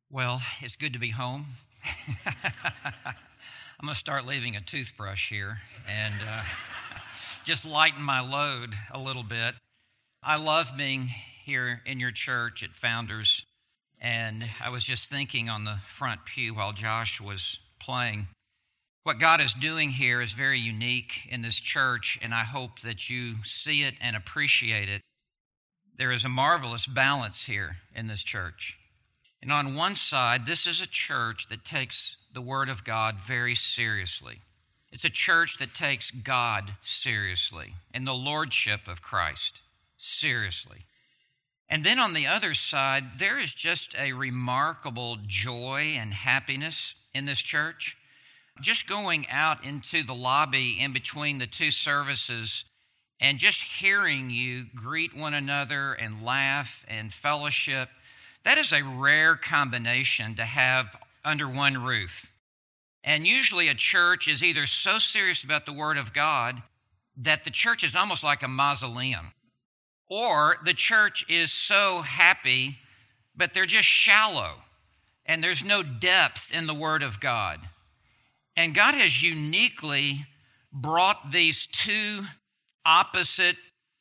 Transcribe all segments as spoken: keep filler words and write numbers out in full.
Well, it's good to be home. I'm going to start leaving a toothbrush here and uh, just lighten my load a little bit. I love being here in your church at Founders, and I was just thinking on the front pew while Josh was playing, what God is doing here is very unique in this church, and I hope that you see it and appreciate it. There is a marvelous balance here in this church. And on one side, this is a church that takes the Word of God very seriously. It's a church that takes God seriously and the Lordship of Christ seriously. And then on the other side, there is just a remarkable joy and happiness in this church. Just going out into the lobby in between the two services and just hearing you greet one another and laugh and fellowship, that is a rare combination to have under one roof. And usually a church is either so serious about the Word of God that the church is almost like a mausoleum, or the church is so happy, but they're just shallow, and there's no depth in the Word of God. And God has uniquely brought these two opposite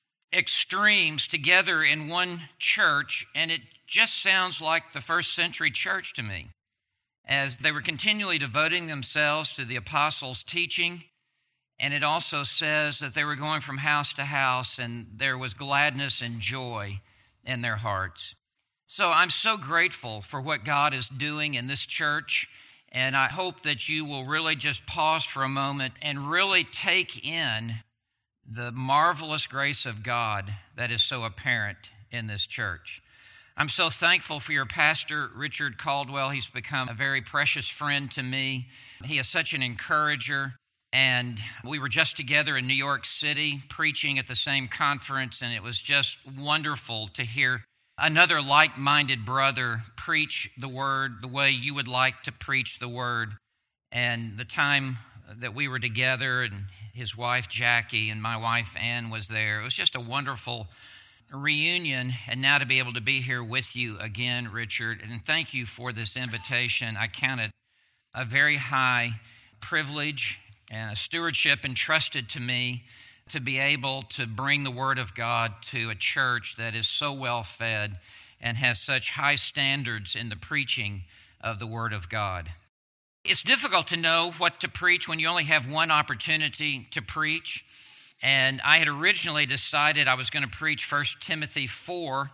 extremes together in one church, and it just sounds like the first century church to me, as they were continually devoting themselves to the apostles' teaching. And it also says that they were going from house to house, and there was gladness and joy in their hearts. So I'm so grateful for what God is doing in this church, and I hope that you will really just pause for a moment and really take in the marvelous grace of God that is so apparent in this church. I'm so thankful for your pastor, Richard Caldwell. He's become a very precious friend to me. He is such an encourager. And we were just together in New York City preaching at the same conference, and it was just wonderful to hear another like-minded brother preach the Word the way you would like to preach the Word. And the time that we were together, and his wife Jackie and my wife Ann was there, it was just a wonderful reunion, and now to be able to be here with you again, Richard, and thank you for this invitation. I count it a very high privilege and a stewardship entrusted to me to be able to bring the Word of God to a church that is so well fed and has such high standards in the preaching of the Word of God. It's difficult to know what to preach when you only have one opportunity to preach. And I had originally decided I was going to preach First Timothy four.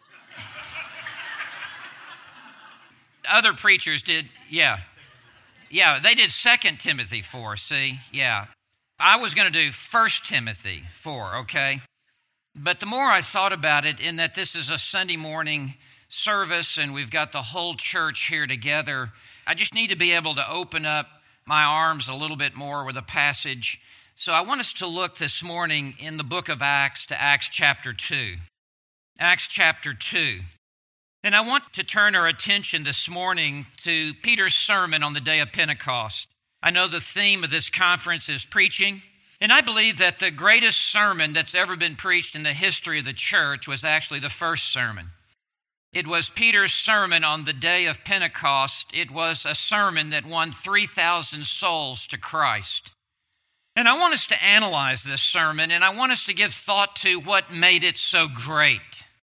Other preachers did, yeah. Yeah, they did Second Timothy four, see? Yeah. I was going to do First Timothy four, okay? But the more I thought about it, in that this is a Sunday morning service and we've got the whole church here together, I just need to be able to open up my arms a little bit more with a passage. So I want us to look this morning in the book of Acts to Acts chapter two. Acts chapter two. And I want to turn our attention this morning to Peter's sermon on the day of Pentecost. I know the theme of this conference is preaching, and I believe that the greatest sermon that's ever been preached in the history of the church was actually the first sermon. It was Peter's sermon on the day of Pentecost. It was a sermon that won three thousand souls to Christ. And I want us to analyze this sermon, and I want us to give thought to what made it so great.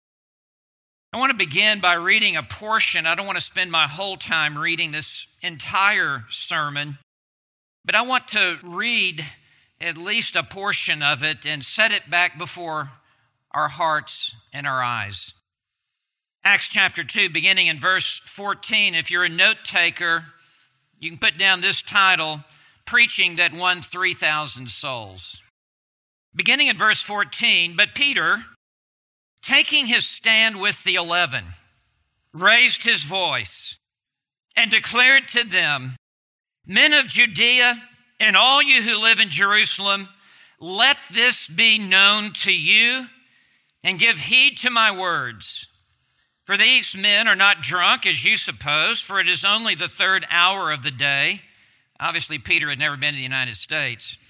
I want to begin by reading a portion. I don't want to spend my whole time reading this entire sermon, but I want to read at least a portion of it and set it back before our hearts and our eyes. Acts chapter two, beginning in verse fourteen. If you're a note taker, you can put down this title, Preaching that won three thousand souls. Beginning in verse fourteen, but Peter, taking his stand with the eleven, raised his voice and declared to them, Men of Judea and all you who live in Jerusalem, let this be known to you and give heed to my words. For these men are not drunk as you suppose, for it is only the third hour of the day. Obviously, Peter had never been to the United States.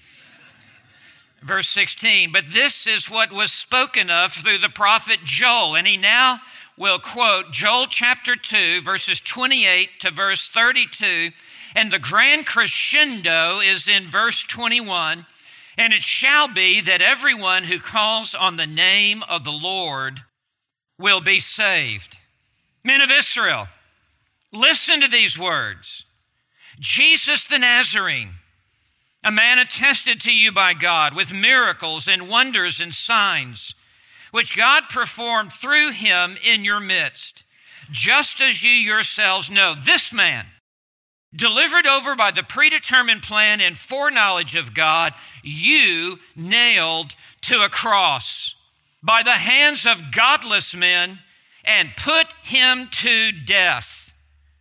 Verse sixteen, but this is what was spoken of through the prophet Joel, and he now will quote Joel chapter two, verses twenty-eight to verse thirty-two, and the grand crescendo is in verse twenty-one. And it shall be that everyone who calls on the name of the Lord will be saved. Men of Israel, listen to these words. Jesus the Nazarene, a man attested to you by God with miracles and wonders and signs, which God performed through him in your midst, just as you yourselves know. This man, delivered over by the predetermined plan and foreknowledge of God, you nailed to a cross by the hands of godless men and put him to death.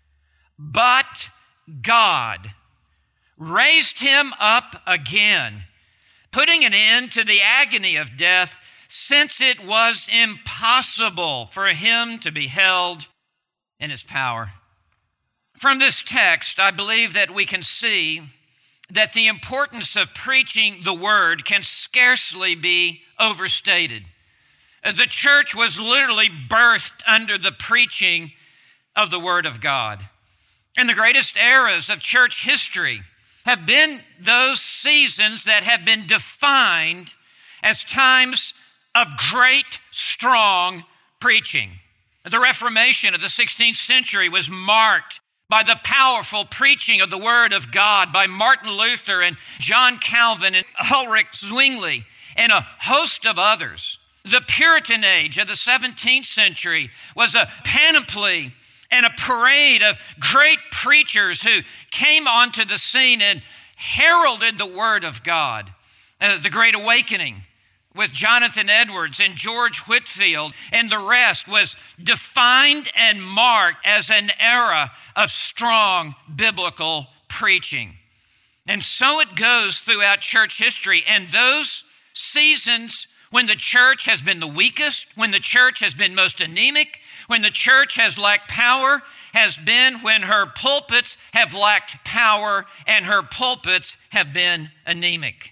But God raised him up again, putting an end to the agony of death, since it was impossible for him to be held in his power. From this text, I believe that we can see that the importance of preaching the word can scarcely be overstated. The church was literally birthed under the preaching of the word of God. And the greatest eras of church history have been those seasons that have been defined as times of great, strong preaching. The Reformation of the sixteenth century was marked by the powerful preaching of the Word of God by Martin Luther and John Calvin and Ulrich Zwingli and a host of others. The Puritan age of the seventeenth century was a panoply and a parade of great preachers who came onto the scene and heralded the Word of God. Uh, the Great Awakening with Jonathan Edwards and George Whitefield and the rest was defined and marked as an era of strong biblical preaching. And so it goes throughout church history. And those seasons when the church has been the weakest, when the church has been most anemic, when the church has lacked power, has been when her pulpits have lacked power and her pulpits have been anemic.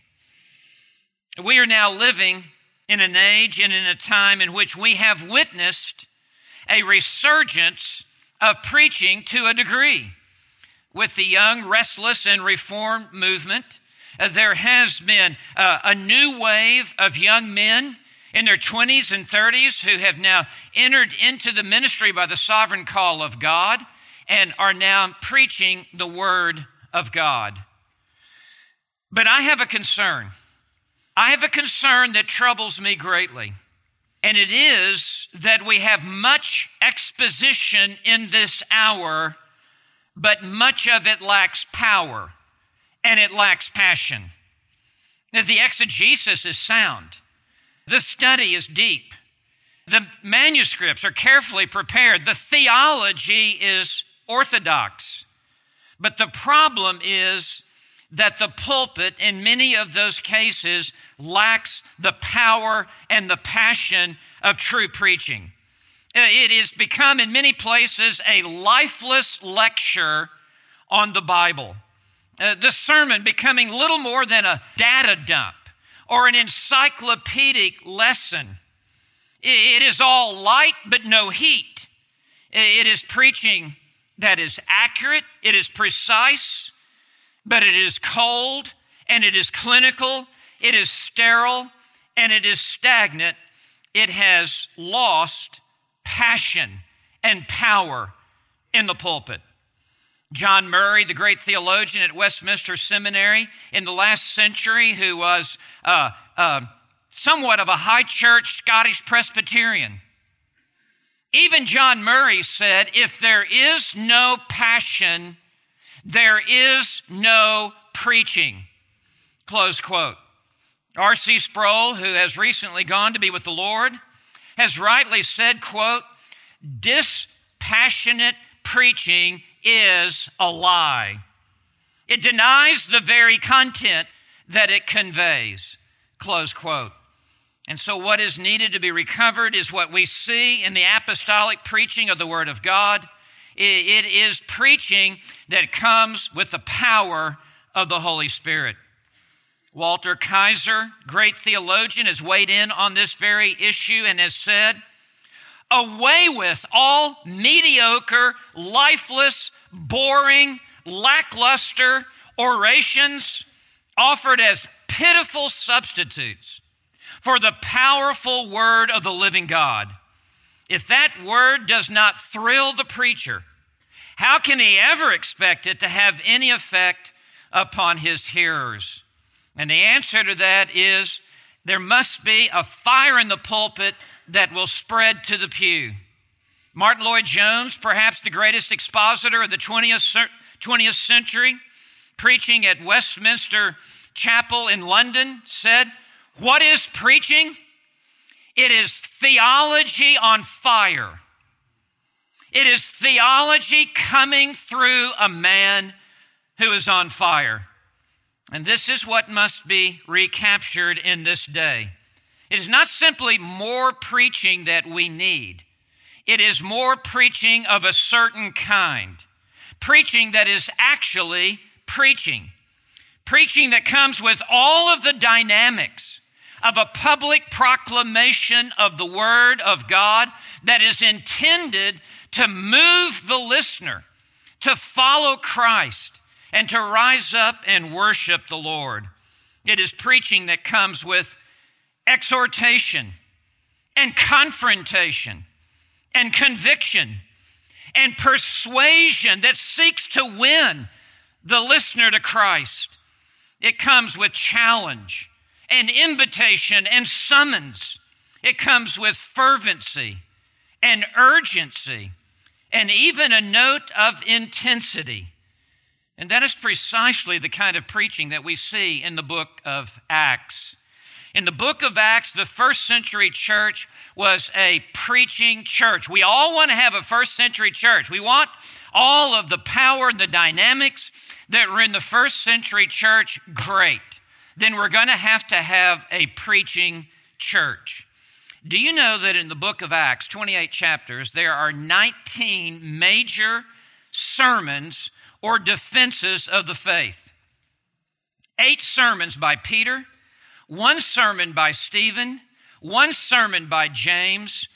We are now living in an age and in a time in which we have witnessed a resurgence of preaching to a degree. With the young, restless, and reformed movement, uh, there has been uh, a new wave of young men in their twenties and thirties who have now entered into the ministry by the sovereign call of God and are now preaching the word of God. But I have a concern. I have a concern that troubles me greatly, and it is that we have much exposition in this hour, but much of it lacks power and it lacks passion. The exegesis is sound. The study is deep. The manuscripts are carefully prepared. The theology is orthodox. But the problem is that the pulpit, in many of those cases, lacks the power and the passion of true preaching. It has become, in many places, a lifeless lecture on the Bible. Uh, the sermon becoming little more than a data dump or an encyclopedic lesson. It is all light but no heat. It is preaching that is accurate, it is precise, but it is cold, and it is clinical, it is sterile, and it is stagnant. It has lost passion and power in the pulpit. John Murray, the great theologian at Westminster Seminary in the last century, who was uh, uh, somewhat of a high church Scottish Presbyterian, even John Murray said, if there is no passion, there is no preaching. Close quote. R C Sproul, who has recently gone to be with the Lord, has rightly said, quote, dispassionate preaching is a lie. It denies the very content that it conveys. Close quote. And so what is needed to be recovered is what we see in the apostolic preaching of the Word of God. It is preaching that comes with the power of the Holy Spirit. Walter Kaiser, great theologian, has weighed in on this very issue and has said, Away with all mediocre, lifeless, boring, lackluster orations offered as pitiful substitutes for the powerful word of the living God. If that word does not thrill the preacher, how can he ever expect it to have any effect upon his hearers? And the answer to that is there must be a fire in the pulpit that will spread to the pew. Martin Lloyd-Jones, perhaps the greatest expositor of the twentieth century, preaching at Westminster Chapel in London, said, "What is preaching? It is theology on fire. It is theology coming through a man who is on fire." And this is what must be recaptured in this day. It is not simply more preaching that we need. It is more preaching of a certain kind. Preaching that is actually preaching. Preaching that comes with all of the dynamics of a public proclamation of the Word of God that is intended to move the listener to follow Christ and to rise up and worship the Lord. It is preaching that comes with exhortation and confrontation and conviction and persuasion that seeks to win the listener to Christ. It comes with challenge and invitation and summons. It comes with fervency and urgency and even a note of intensity. And that is precisely the kind of preaching that we see in the book of Acts. In the book of Acts, the first century church was a preaching church. We all want to have a first century church. We want all of the power and the dynamics that were in the first century church. Great. Then we're going to have to have a preaching church. Do you know that in the book of Acts, twenty-eight chapters, there are nineteen major sermons or defenses of the faith? Eight sermons by Peter, one sermon by Stephen, one sermon by James,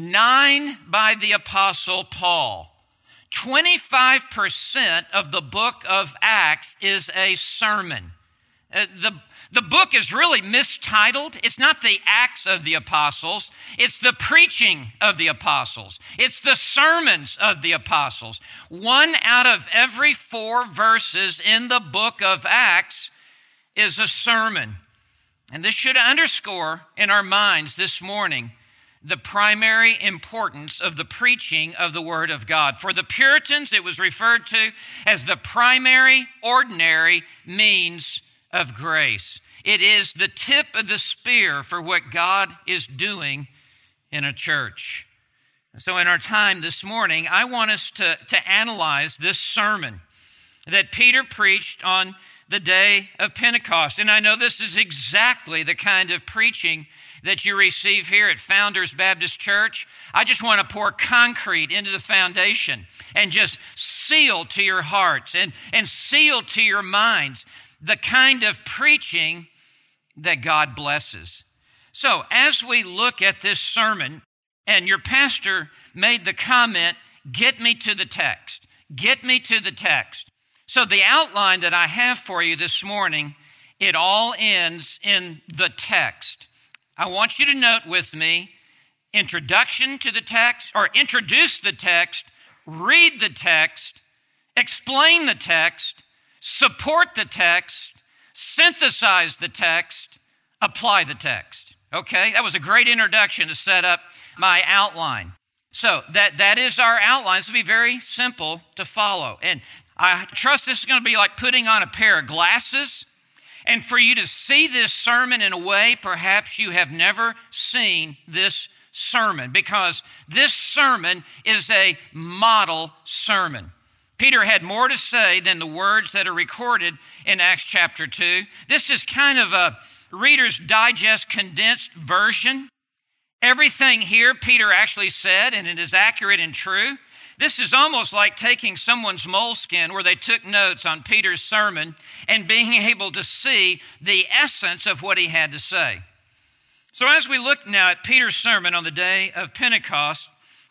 nine by the Apostle Paul. twenty-five percent of the book of Acts is a sermon. Uh, the, the book is really mistitled. It's not the Acts of the Apostles. It's the preaching of the apostles. It's the sermons of the apostles. One out of every four verses in the book of Acts is a sermon. And this should underscore in our minds this morning the primary importance of the preaching of the Word of God. For the Puritans, it was referred to as the primary, ordinary means of grace. It is the tip of the spear for what God is doing in a church. So in our time this morning, I want us to, to analyze this sermon that Peter preached on the day of Pentecost. And I know this is exactly the kind of preaching that you receive here at Founders Baptist Church. I just want to pour concrete into the foundation and just seal to your hearts and, and seal to your minds the kind of preaching that God blesses. So as we look at this sermon, and your pastor made the comment, get me to the text, get me to the text. So the outline that I have for you this morning, it all ends in the text. I want you to note with me, introduction to the text, or introduce the text, read the text, explain the text, support the text, synthesize the text, apply the text. Okay, that was a great introduction to set up my outline. So that, that is our outline. This will be very simple to follow. And I trust this is going to be like putting on a pair of glasses and for you to see this sermon in a way perhaps you have never seen this sermon, because this sermon is a model sermon. Peter had more to say than the words that are recorded in Acts chapter two. This is kind of a Reader's Digest condensed version. Everything here Peter actually said, and it is accurate and true. This is almost like taking someone's moleskin where they took notes on Peter's sermon and being able to see the essence of what he had to say. So as we look now at Peter's sermon on the day of Pentecost,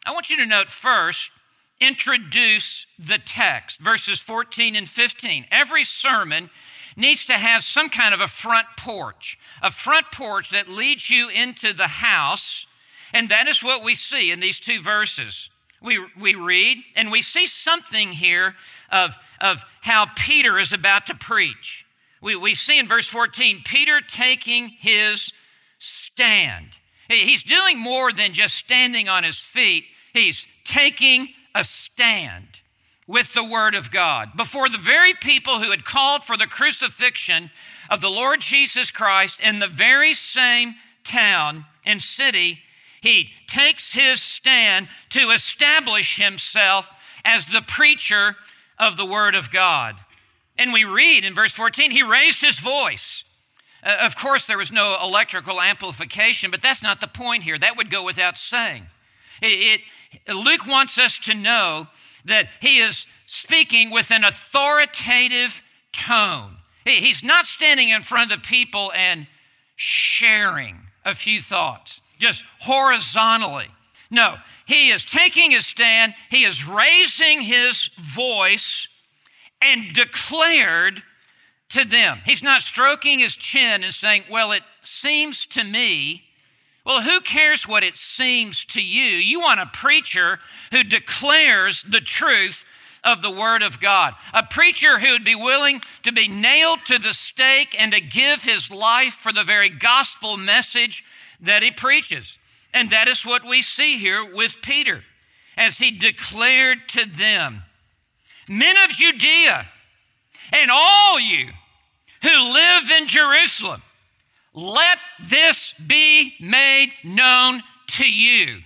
I want you to note first, introduce the text, verses fourteen and fifteen. Every sermon needs to have some kind of a front porch, a front porch that leads you into the house, and that is what we see in these two verses. We, we read, and we see something here of, of how Peter is about to preach. We, we see in verse fourteen, Peter taking his stand. He's doing more than just standing on his feet. He's taking a stand with the word of God before the very people who had called for the crucifixion of the Lord Jesus Christ in the very same town and city. He takes his stand to establish himself as the preacher of the word of God. And we read in verse fourteen, he raised his voice. Uh, of course, there was no electrical amplification, but that's not the point here. That would go without saying. It, it, Luke wants us to know that he is speaking with an authoritative tone. He, he's not standing in front of the people and sharing a few thoughts, just horizontally. No, he is taking his stand, he is raising his voice and declared to them. He's not stroking his chin and saying, well, it seems to me. Well, who cares what it seems to you? You want a preacher who declares the truth of the Word of God. A preacher who would be willing to be nailed to the stake and to give his life for the very gospel message that he preaches. And that is what we see here with Peter, as he declared to them, men of Judea, and all you who live in Jerusalem, let this be made known to you.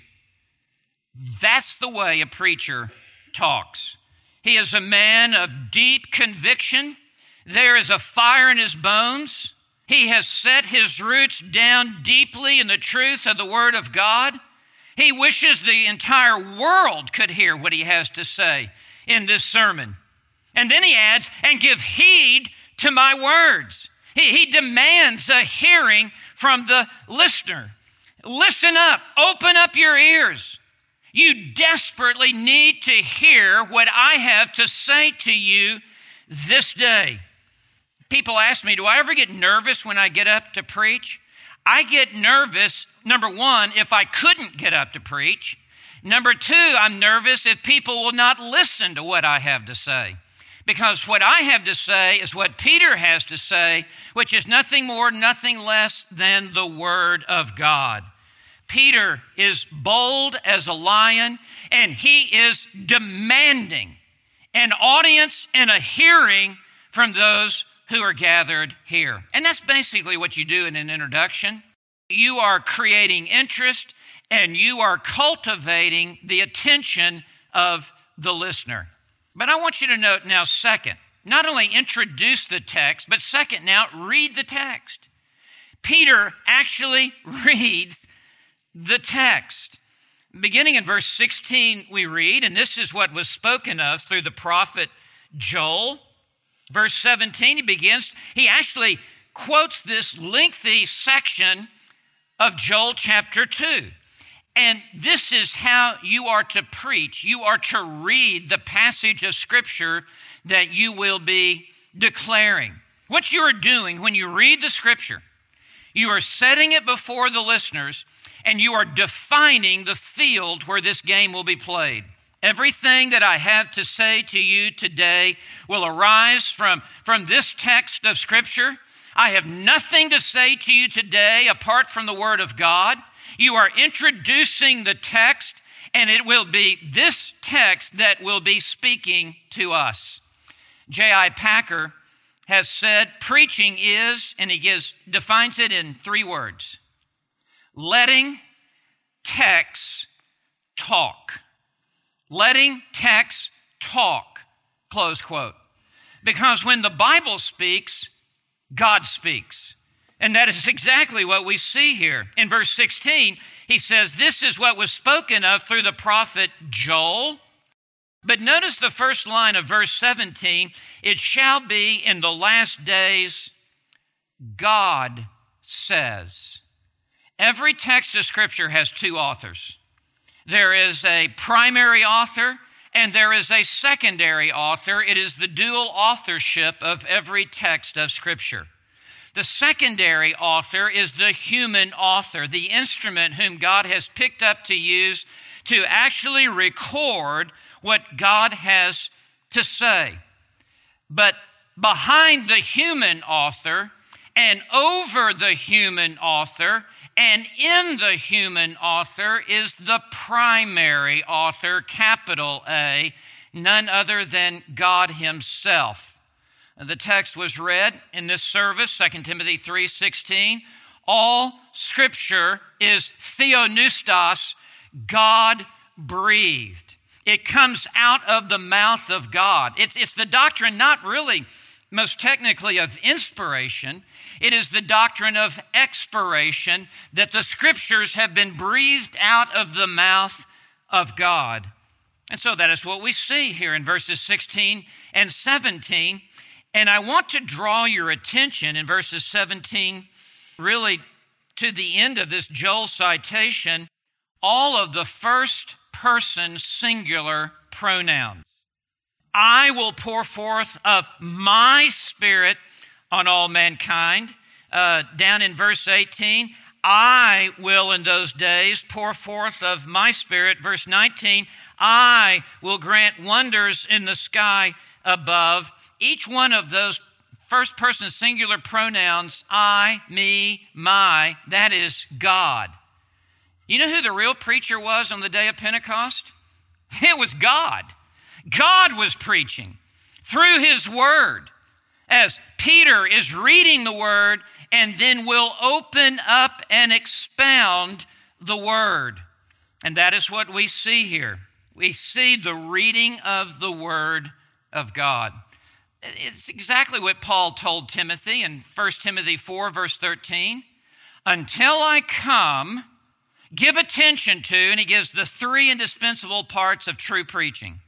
That's the way a preacher talks. He is a man of deep conviction. There is a fire in his bones. He has set his roots down deeply in the truth of the Word of God. He wishes the entire world could hear what he has to say in this sermon. And then he adds, and give heed to my words. He, he demands a hearing from the listener. Listen up, open up your ears. You desperately need to hear what I have to say to you this day. People ask me, do I ever get nervous when I get up to preach? I get nervous, number one, if I couldn't get up to preach. Number two, I'm nervous if people will not listen to what I have to say. Because what I have to say is what Peter has to say, which is nothing more, nothing less than the Word of God. Peter is bold as a lion, and he is demanding an audience and a hearing from those who are gathered here. And that's basically what you do in an introduction. You are creating interest, and you are cultivating the attention of the listener. But I want you to note now, second, not only introduce the text, but second now, read the text. Peter actually reads the text. Beginning in verse sixteen, we read, and this is what was spoken of through the prophet Joel. Verse seventeen, he begins, he actually quotes this lengthy section of Joel chapter two. And this is how you are to preach. You are to read the passage of Scripture that you will be declaring. What you are doing when you read the Scripture, you are setting it before the listeners, and you are defining the field where this game will be played. Everything that I have to say to you today will arise from, from this text of Scripture. I have nothing to say to you today apart from the Word of God. You are introducing the text, and it will be this text that will be speaking to us. J I Packer has said, preaching is, and he gives defines it in three words, letting texts talk. Letting texts talk, close quote. Because when the Bible speaks, God speaks. And that is exactly what we see here. In verse sixteen, he says, this is what was spoken of through the prophet Joel. But notice the first line of verse seventeen, it shall be in the last days, God says. Every text of Scripture has two authors. There is a primary author and there is a secondary author. It is the dual authorship of every text of Scripture. The secondary author is the human author, the instrument whom God has picked up to use to actually record what God has to say. But behind the human author and over the human author and in the human author is the primary author, capital A, none other than God himself. The text was read in this service, Second Timothy three sixteen. All Scripture is theopneustos, God-breathed. It comes out of the mouth of God. It's, it's the doctrine not really, most technically, of inspiration. It is the doctrine of expiration, that the Scriptures have been breathed out of the mouth of God. And so that is what we see here in verses sixteen and seventeen. And I want to draw your attention in verses seventeen, really to the end of this Joel citation, all of the first person singular pronouns. I will pour forth of my Spirit on all mankind. Uh, down in verse eighteen, I will in those days pour forth of my Spirit. Verse nineteen, I will grant wonders in the sky above. Each one of those first person singular pronouns, I, me, my, that is God. You know who the real preacher was on the day of Pentecost? It was God. God was preaching through his word as Peter is reading the word and then will open up and expound the word. And that is what we see here. We see the reading of the word of God. It's exactly what Paul told Timothy in First Timothy four, verse thirteen. Until I come, give attention to, and he gives the three indispensable parts of true preaching.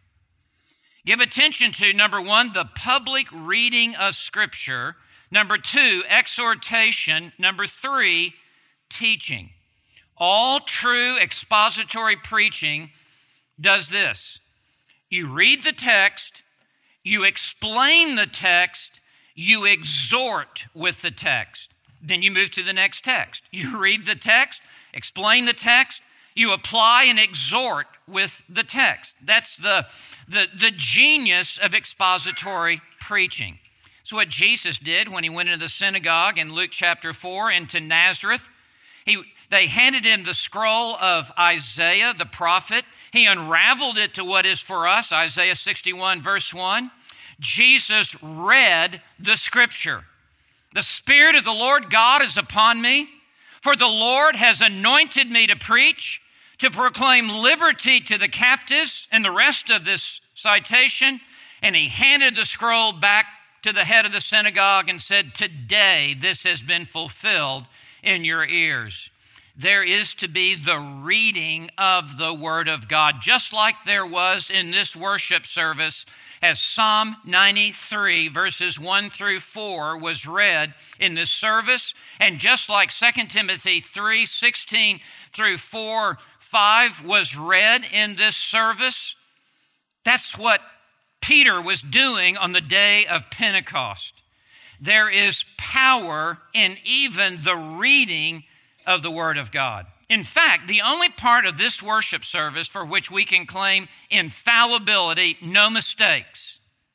Give attention to, number one, the public reading of Scripture. Number two, exhortation. Number three, teaching. All true expository preaching does this. You read the text, you explain the text, you exhort with the text. Then you move to the next text. You read the text, explain the text, you apply and exhort with the text. That's the, the, the genius of expository preaching. It's what Jesus did when he went into the synagogue in Luke chapter four into Nazareth. He, they handed him the scroll of Isaiah, the prophet. He unraveled it to what is for us, Isaiah sixty-one, verse one. Jesus read the Scripture. The Spirit of the Lord God is upon me, for the Lord has anointed me to preach, to proclaim liberty to the captives, and the rest of this citation. And he handed the scroll back to the head of the synagogue and said, today this has been fulfilled in your ears. There is to be the reading of the Word of God, just like there was in this worship service as Psalm ninety-three, verses one through four was read in this service, and just like Second Timothy three, sixteen through four, five was read in this service. That's what Peter was doing on the day of Pentecost. There is power in even the reading of the Word of God. In fact, the only part of this worship service for which we can claim infallibility, no mistakes,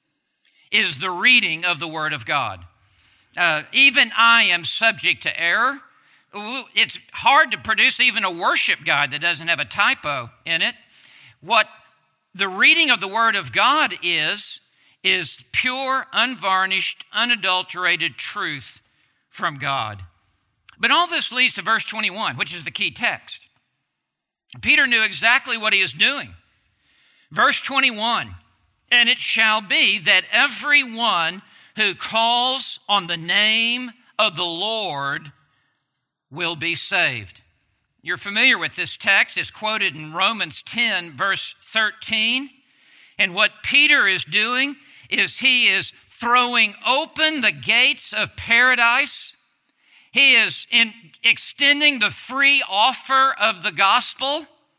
is the reading of the Word of God. Uh, even I am subject to error. It's hard to produce even a worship guide that doesn't have a typo in it. What the reading of the Word of God is, is pure, unvarnished, unadulterated truth from God. But all this leads to verse twenty-one, which is the key text. Peter knew exactly what he was doing. Verse twenty-one, and it shall be that everyone who calls on the name of the Lord will be saved. You're familiar with this text. It's quoted in Romans ten, verse thirteen. And what Peter is doing is he is throwing open the gates of paradise. He is in extending the free offer of the gospel.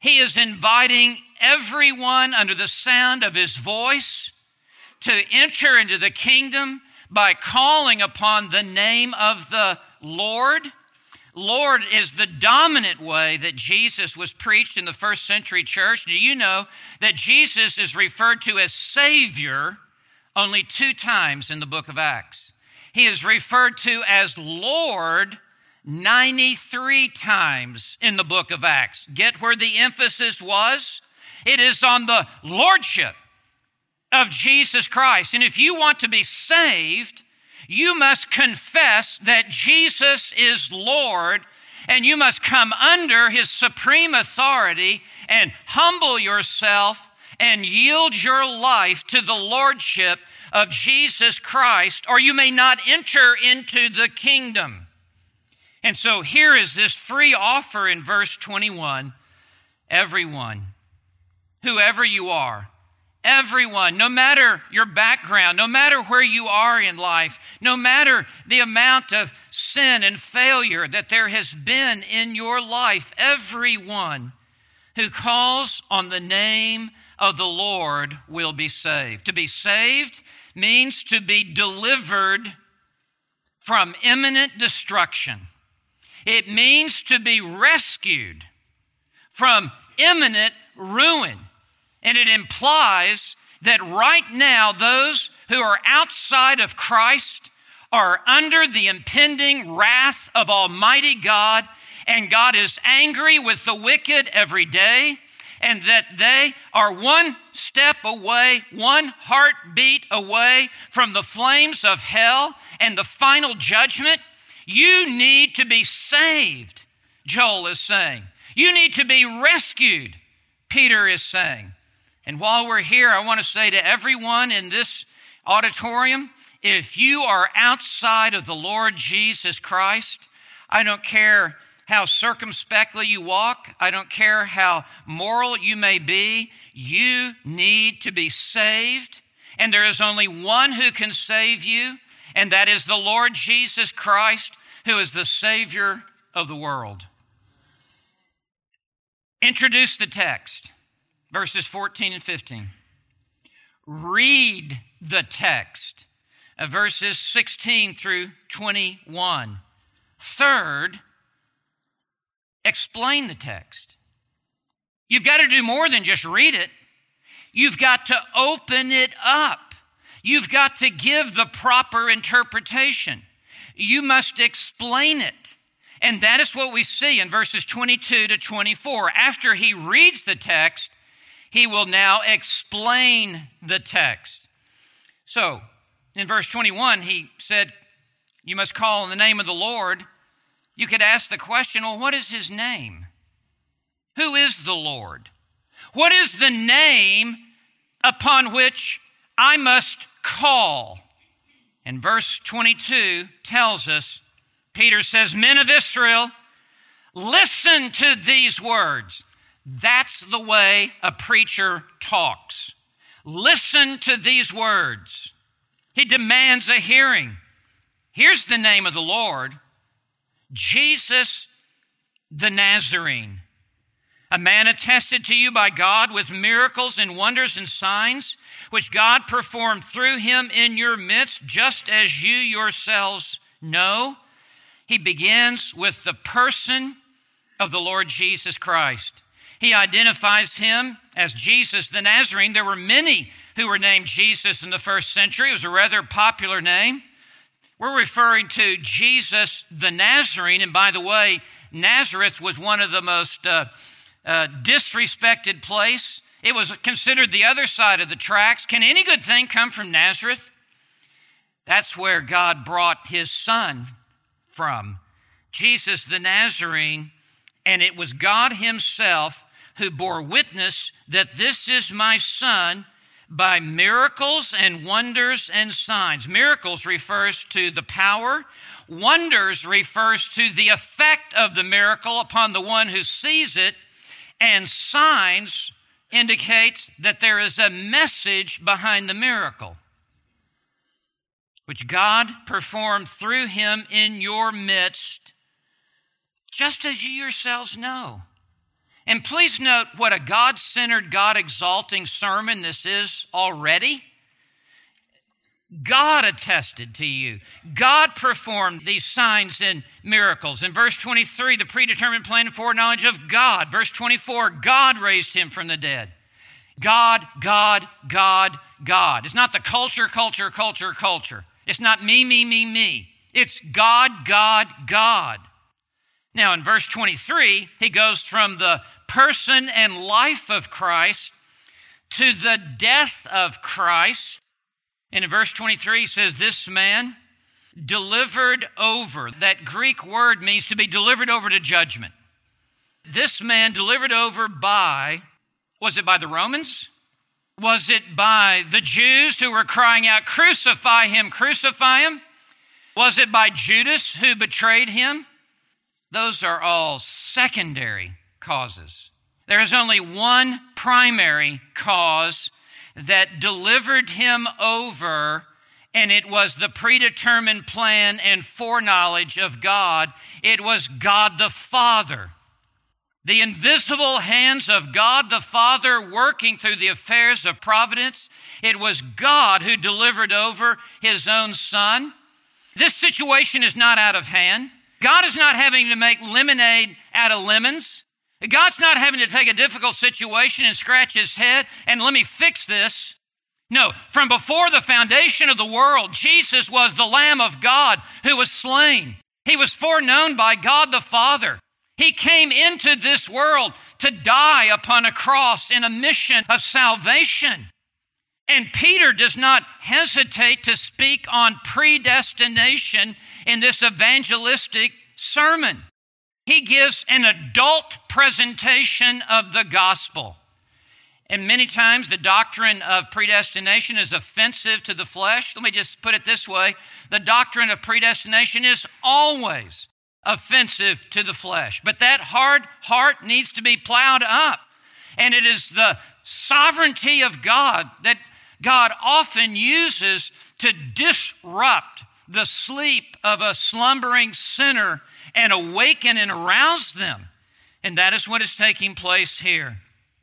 He is inviting everyone under the sound of his voice to enter into the kingdom by calling upon the name of the Lord. Lord is the dominant way that Jesus was preached in the first century church. Do you know that Jesus is referred to as Savior only two times in the book of Acts? He is referred to as Lord ninety-three times in the book of Acts. Get where the emphasis was? It is on the lordship of Jesus Christ. And if you want to be saved, you must confess that Jesus is Lord, and you must come under his supreme authority and humble yourself and yield your life to the lordship of Jesus Christ, or you may not enter into the kingdom. And so here is this free offer in verse twenty-one. Everyone, whoever you are, everyone, no matter your background, no matter where you are in life, no matter the amount of sin and failure that there has been in your life, everyone who calls on the name of the Lord will be saved. To be saved means to be delivered from imminent destruction. It means to be rescued from imminent ruin. And it implies that right now, those who are outside of Christ are under the impending wrath of Almighty God, and God is angry with the wicked every day, and that they are one step away, one heartbeat away from the flames of hell and the final judgment. You need to be saved, Joel is saying. You need to be rescued, Peter is saying. And while we're here, I want to say to everyone in this auditorium, if you are outside of the Lord Jesus Christ, I don't care how circumspectly you walk, I don't care how moral you may be, you need to be saved. And there is only one who can save you, and that is the Lord Jesus Christ, who is the Savior of the world. Introduce the text. Verses fourteen and fifteen. Read the text. Uh, verses sixteen through twenty-one. Third, explain the text. You've got to do more than just read it. You've got to open it up. You've got to give the proper interpretation. You must explain it. And that is what we see in verses twenty-two to twenty-four. After he reads the text, he will now explain the text. So, in verse twenty-one, he said, you must call on the name of the Lord. You could ask the question, well, what is his name? Who is the Lord? What is the name upon which I must call? And verse twenty-two tells us, Peter says, men of Israel, listen to these words. That's the way a preacher talks. Listen to these words. He demands a hearing. Here's the name of the Lord, Jesus the Nazarene, a man attested to you by God with miracles and wonders and signs, which God performed through him in your midst, just as you yourselves know. He begins with the person of the Lord Jesus Christ. He identifies him as Jesus the Nazarene. There were many who were named Jesus in the first century. It was a rather popular name. We're referring to Jesus the Nazarene. And by the way, Nazareth was one of the most uh, uh, disrespected place. It was considered the other side of the tracks. Can any good thing come from Nazareth? That's where God brought his son from, Jesus the Nazarene. And it was God himself who bore witness that this is my son by miracles and wonders and signs. Miracles refers to the power. Wonders refers to the effect of the miracle upon the one who sees it. And signs indicates that there is a message behind the miracle, which God performed through him in your midst, just as you yourselves know. And please note what a God-centered, God-exalting sermon this is already. God attested to you. God performed these signs and miracles. In verse twenty-three, the predetermined plan and foreknowledge of God. Verse twenty-four, God raised him from the dead. God, God, God, God. It's not the culture, culture, culture, culture. It's not me, me, me, me. It's God, God, God. Now in verse twenty-three, he goes from the person and life of Christ to the death of Christ. And in verse twenty-three, he says, this man delivered over. That Greek word means to be delivered over to judgment. This man delivered over by, was it by the Romans? Was it by the Jews who were crying out, crucify him, crucify him? Was it by Judas who betrayed him? Those are all secondary causes. There is only one primary cause that delivered him over, and it was the predetermined plan and foreknowledge of God. It was God the Father. The invisible hands of God the Father working through the affairs of providence. It was God who delivered over his own Son. This situation is not out of hand. God is not having to make lemonade out of lemons. God's not having to take a difficult situation and scratch his head and let me fix this. No, from before the foundation of the world, Jesus was the Lamb of God who was slain. He was foreknown by God the Father. He came into this world to die upon a cross in a mission of salvation. And Peter does not hesitate to speak on predestination in this evangelistic sermon. He gives an adult presentation of the gospel. And many times the doctrine of predestination is offensive to the flesh. Let me just put it this way. The doctrine of predestination is always offensive to the flesh. But that hard heart needs to be plowed up. And it is the sovereignty of God that God often uses to disrupt the sleep of a slumbering sinner and awaken and arouse them. And that is what is taking place here.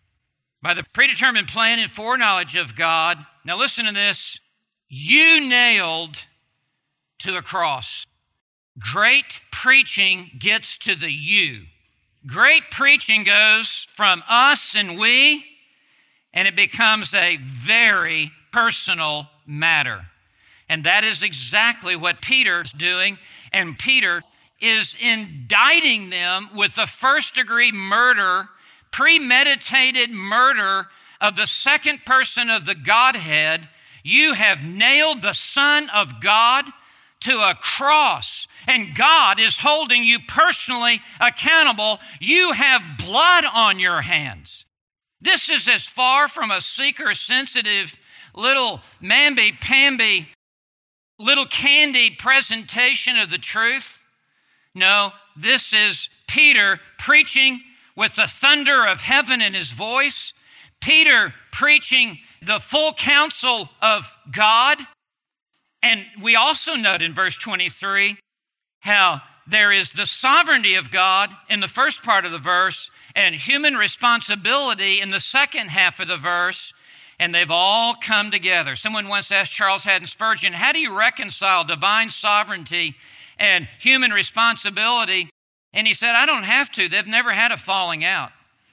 By the predetermined plan and foreknowledge of God, now listen to this, you nailed to the cross. Great preaching gets to the you. Great preaching goes from us and we, and it becomes a very personal matter. And that is exactly what Peter's doing. And Peter is indicting them with the first degree murder, premeditated murder of the second person of the Godhead. You have nailed the Son of God to a cross, and God is holding you personally accountable. You have blood on your hands. This is as far from a seeker-sensitive little mamby-pamby, little candy presentation of the truth. No, this is Peter preaching with the thunder of heaven in his voice. Peter preaching the full counsel of God. And we also note in verse twenty-three how there is the sovereignty of God in the first part of the verse and human responsibility in the second half of the verse, and they've all come together. Someone once asked Charles Haddon Spurgeon, how do you reconcile divine sovereignty and human responsibility? And he said, I don't have to. They've never had a falling out.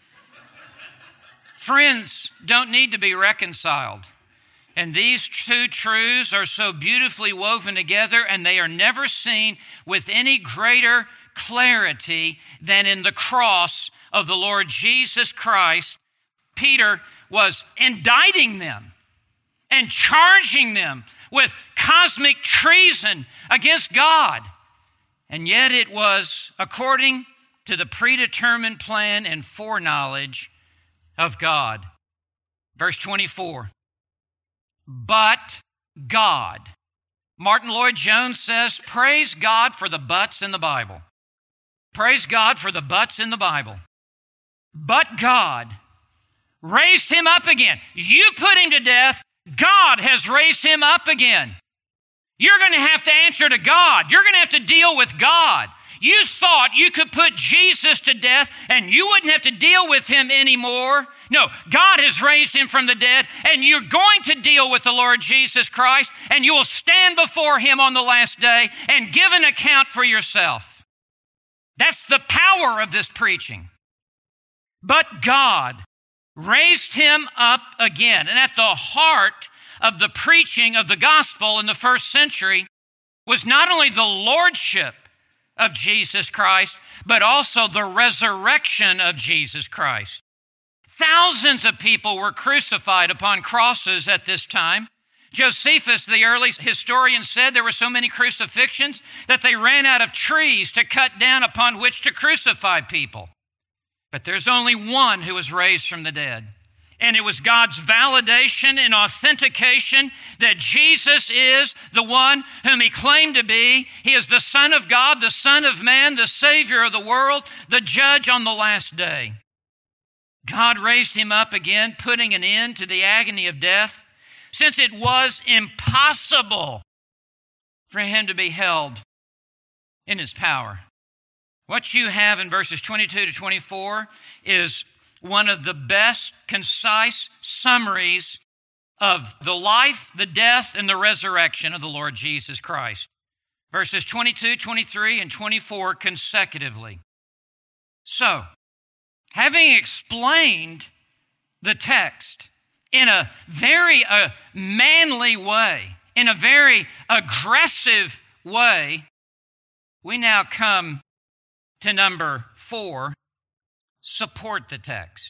Friends don't need to be reconciled. And these two truths are so beautifully woven together, and they are never seen with any greater clarity than in the cross of the Lord Jesus Christ. Peter was indicting them and charging them with cosmic treason against God. And yet it was according to the predetermined plan and foreknowledge of God. Verse twenty-four. But God. Martin Lloyd-Jones says, praise God for the buts in the Bible. Praise God for the buts in the Bible. But God raised him up again. You put him to death. God has raised him up again. You're going to have to answer to God. You're going to have to deal with God. You thought you could put Jesus to death and you wouldn't have to deal with him anymore. No, God has raised him from the dead, and you're going to deal with the Lord Jesus Christ, and you will stand before him on the last day and give an account for yourself. That's the power of this preaching. But God raised him up again. And at the heart of the preaching of the gospel in the first century was not only the lordship of Jesus Christ, but also the resurrection of Jesus Christ. Thousands of people were crucified upon crosses at this time. Josephus, the early historian, said there were so many crucifixions that they ran out of trees to cut down upon which to crucify people. But there's only one who was raised from the dead. And it was God's validation and authentication that Jesus is the one whom he claimed to be. He is the Son of God, the Son of Man, the Savior of the world, the judge on the last day. God raised him up again, putting an end to the agony of death, since it was impossible for him to be held in his power. What you have in verses twenty-two to twenty-four is one of the best concise summaries of the life, the death, and the resurrection of the Lord Jesus Christ. Verses twenty-two, twenty-three, and twenty-four consecutively. So, having explained the text in a very uh, manly way, in a very aggressive way, we now come to number four, support the text.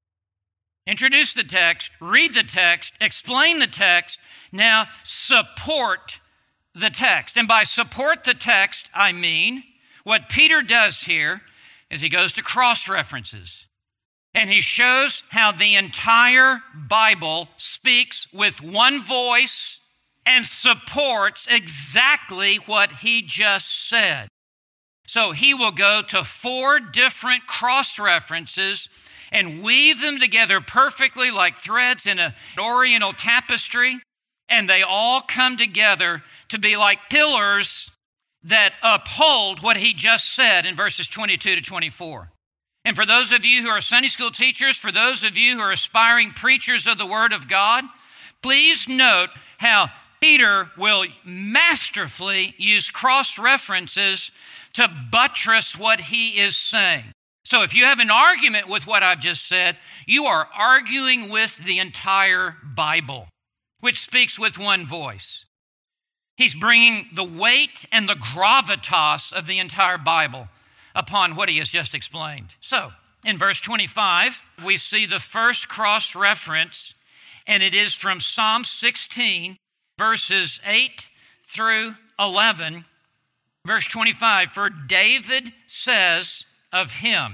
Introduce the text, read the text, explain the text, now support the text. And by support the text, I mean what Peter does here is he goes to cross-references. And he shows how the entire Bible speaks with one voice and supports exactly what he just said. So he will go to four different cross-references and weave them together perfectly like threads in an oriental tapestry, and they all come together to be like pillars that uphold what he just said in verses twenty-two to twenty-four. And for those of you who are Sunday school teachers, for those of you who are aspiring preachers of the Word of God, please note how Peter will masterfully use cross-references to buttress what he is saying. So if you have an argument with what I've just said, you are arguing with the entire Bible, which speaks with one voice. He's bringing the weight and the gravitas of the entire Bible upon what he has just explained. So, in verse twenty-five, we see the first cross-reference, and it is from Psalm sixteen, verses eight through eleven. Verse twenty-five, for David says of him,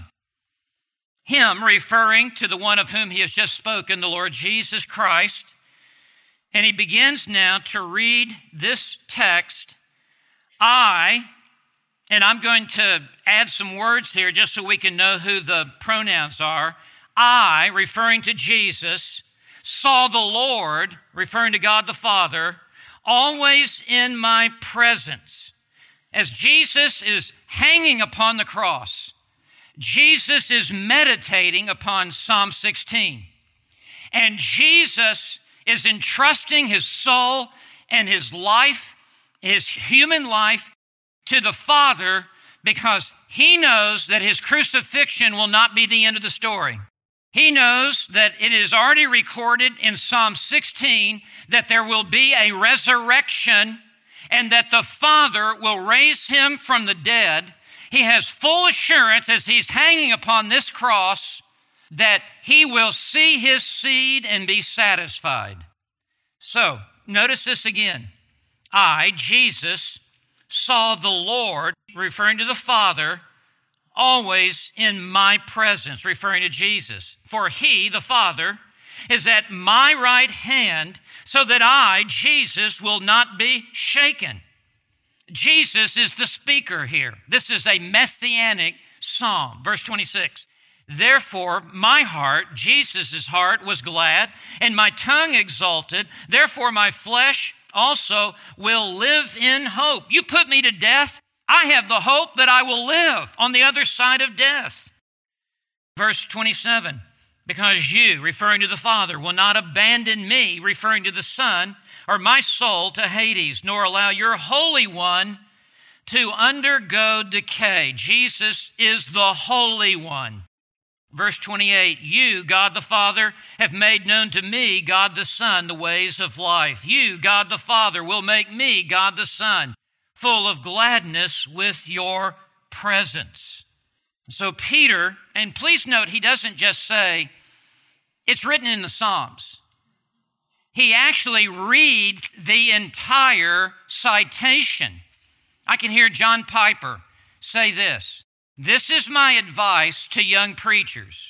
him referring to the one of whom he has just spoken, the Lord Jesus Christ, and he begins now to read this text, I, and I'm going to add some words here just so we can know who the pronouns are. I, referring to Jesus, saw the Lord, referring to God the Father, always in my presence. As Jesus is hanging upon the cross, Jesus is meditating upon Psalm sixteen. And Jesus is entrusting his soul and his life, his human life, to the Father because he knows that his crucifixion will not be the end of the story. He knows that it is already recorded in Psalm sixteen that there will be a resurrection and that the Father will raise him from the dead. He has full assurance as he's hanging upon this cross that he will see his seed and be satisfied. So, notice this again. I, Jesus, saw the Lord, referring to the Father, always in my presence, referring to Jesus. For he, the Father, is at my right hand, so that I, Jesus, will not be shaken. Jesus is the speaker here. This is a messianic psalm. Verse twenty-six, therefore my heart, Jesus' heart, was glad, and my tongue exulted. Therefore my flesh also will live in hope. You put me to death, I have the hope that I will live on the other side of death. Verse twenty-seven, because you, referring to the Father, will not abandon me, referring to the Son, or my soul to Hades, nor allow your Holy One to undergo decay. Jesus is the Holy One. Verse twenty-eight, you, God the Father, have made known to me, God the Son, the ways of life. You, God the Father, will make me, God the Son, full of gladness with your presence. So Peter, and please note, he doesn't just say, it's written in the Psalms. He actually reads the entire citation. I can hear John Piper say this. This is my advice to young preachers.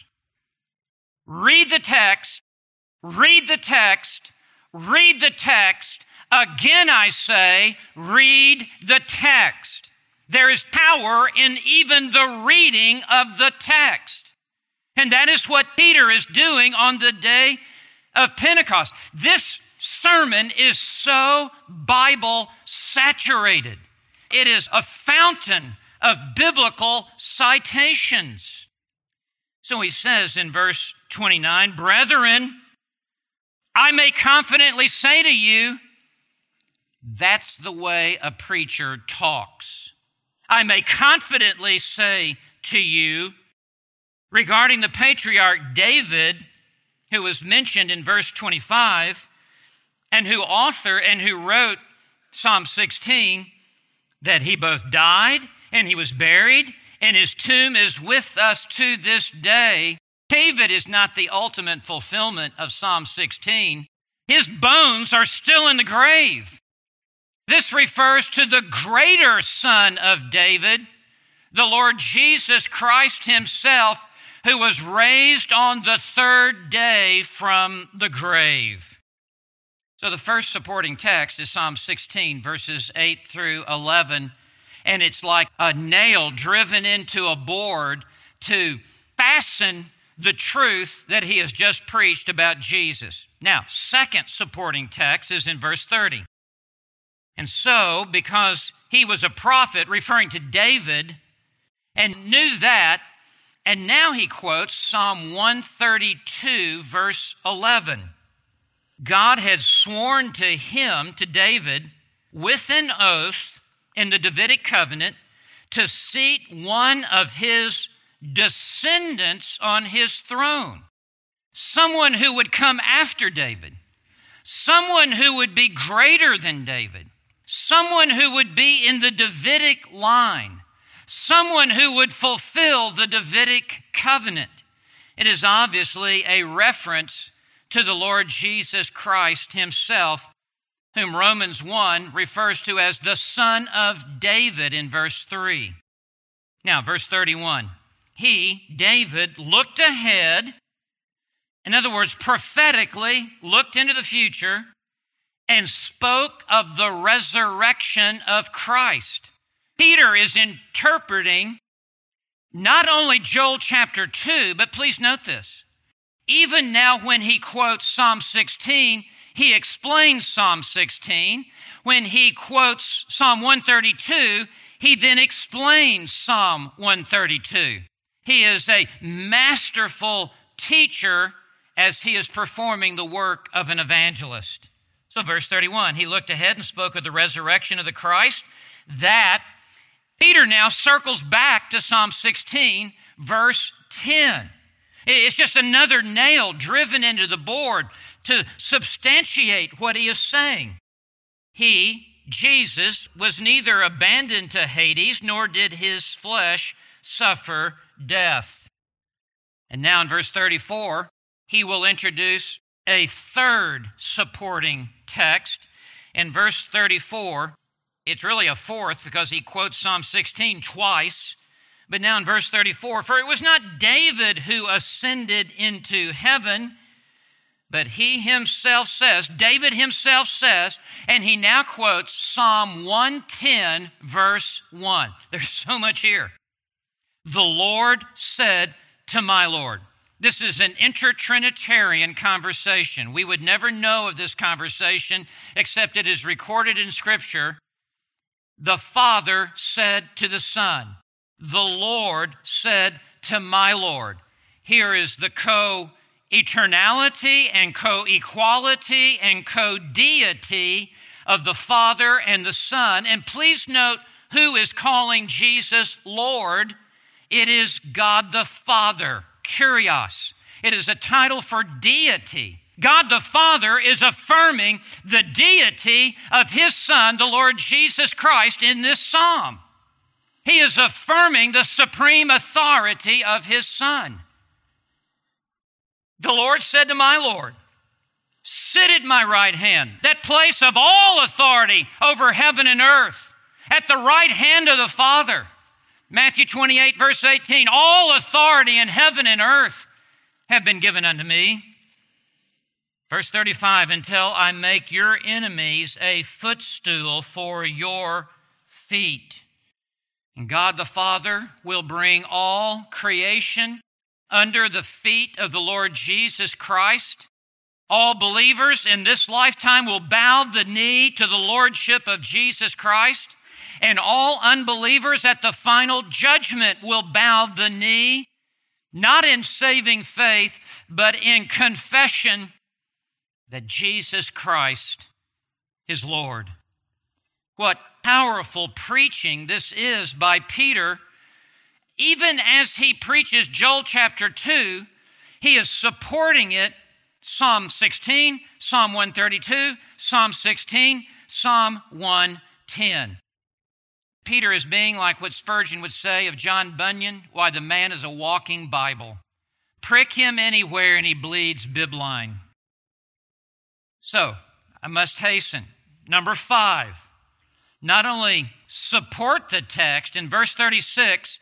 Read the text, read the text, read the text. Again, I say, read the text. There is power in even the reading of the text. And that is what Peter is doing on the day of Pentecost. This sermon is so Bible saturated. It is a fountain of biblical citations. So he says in verse twenty-nine, brethren, I may confidently say to you, that's the way a preacher talks. I may confidently say to you, regarding the patriarch David, who was mentioned in verse twenty-five, and who authored and who wrote Psalm sixteen, that he both died and he was buried, and his tomb is with us to this day. David is not the ultimate fulfillment of Psalm sixteen. His bones are still in the grave. This refers to the greater Son of David, the Lord Jesus Christ himself, who was raised on the third day from the grave. So the first supporting text is Psalm sixteen, verses eight through eleven, and it's like a nail driven into a board to fasten the truth that he has just preached about Jesus. Now, second supporting text is in verse thirty. And so, because he was a prophet referring to David and knew that, and now he quotes Psalm one thirty-two, verse eleven. God had sworn to him, to David, with an oath in the Davidic covenant to seat one of his descendants on his throne. Someone who would come after David. Someone who would be greater than David. Someone who would be in the Davidic line. Someone who would fulfill the Davidic covenant. It is obviously a reference to the Lord Jesus Christ himself, whom Romans one refers to as the Son of David in verse three. Now, verse thirty-one. He, David, looked ahead, in other words, prophetically looked into the future and spoke of the resurrection of Christ. Peter is interpreting not only Joel chapter two, but please note this. Even now when he quotes Psalm sixteen, he explains Psalm sixteen. When he quotes Psalm one thirty-two, he then explains Psalm one thirty-two. He is a masterful teacher as he is performing the work of an evangelist. So verse thirty-one, he looked ahead and spoke of the resurrection of the Christ. That Peter now circles back to Psalm sixteen, verse ten. It's just another nail driven into the board to substantiate what he is saying. He, Jesus, was neither abandoned to Hades, nor did his flesh suffer death. And now in verse thirty-four, he will introduce a third supporting text. In verse thirty-four, it's really a fourth because he quotes Psalm sixteen twice. But now in verse thirty-four, for it was not David who ascended into heaven, but he himself says, David himself says, and he now quotes Psalm one ten, verse one. There's so much here. The Lord said to my Lord. This is an inter-Trinitarian conversation. We would never know of this conversation except it is recorded in Scripture. the Father said to the Son, the Lord said to my Lord. Here is the co-eternality and co-equality and co-deity of the Father and the Son. And please note who is calling Jesus Lord. It is God the Father, Kyrios. It is a title for deity. God the Father is affirming the deity of His Son, the Lord Jesus Christ, in this psalm. He is affirming the supreme authority of His Son. The Lord said to my Lord, sit at my right hand, that place of all authority over heaven and earth, at the right hand of the Father. Matthew twenty-eight, verse eighteen, all authority in heaven and earth have been given unto me. Verse thirty-five, until I make your enemies a footstool for your feet. And God the Father will bring all creation under the feet of the Lord Jesus Christ. All believers in this lifetime will bow the knee to the lordship of Jesus Christ. And all unbelievers at the final judgment will bow the knee, not in saving faith, but in confession that Jesus Christ is Lord. What powerful preaching this is by Peter. Even as he preaches Joel chapter two, he is supporting it. Psalm sixteen, Psalm one thirty-two, Psalm sixteen, Psalm one ten. Peter is being like what Spurgeon would say of John Bunyan, why the man is a walking Bible. Prick him anywhere and he bleeds bibline. So, I must hasten. Number five, not only support the text, in verse thirty-six,